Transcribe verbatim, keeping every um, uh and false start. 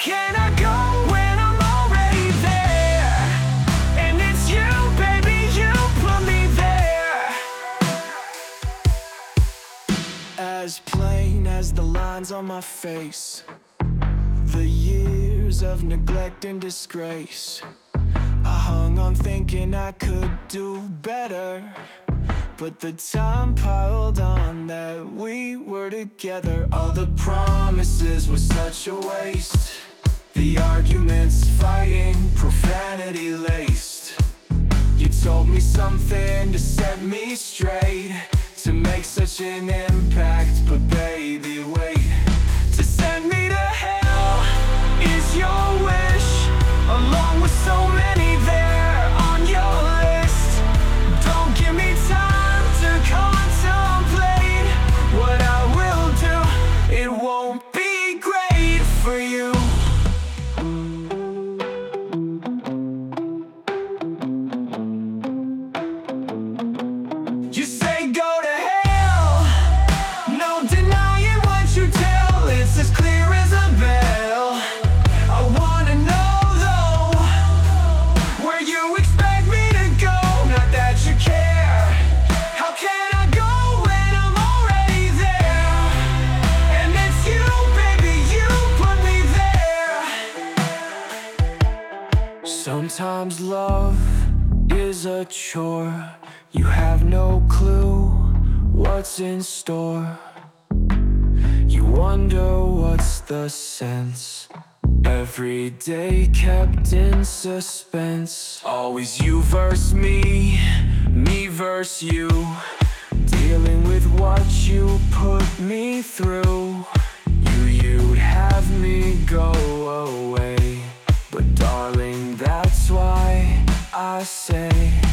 can I go when I'm already there? And it's you, baby, you put me there. As plain as the lines on my face, the years of neglect and disgrace. I hung on thinking I could do better, but the time piled on that we were together. All the promises were such a waste, the arguments fighting, profanity laced. You told me something to set me straight, to make such an impact, but baby wait. To send me to hell is your wish, along with so many there on your list. Don't give me time to contemplate what I will do. It won't be great for you. You say go to hell, no denying what you tell. It's as clear as a bell. I wanna know though, where you expect me to go, not that you care. How can I go when I'm already there? And it's you, baby, you put me there. Sometimes love is a chore. You have no clue what's in store. You wonder what's the sense, every day kept in suspense. Always you versus me, me versus you, dealing with what you put me through. You, you'd have me go away, but darling, that's why I say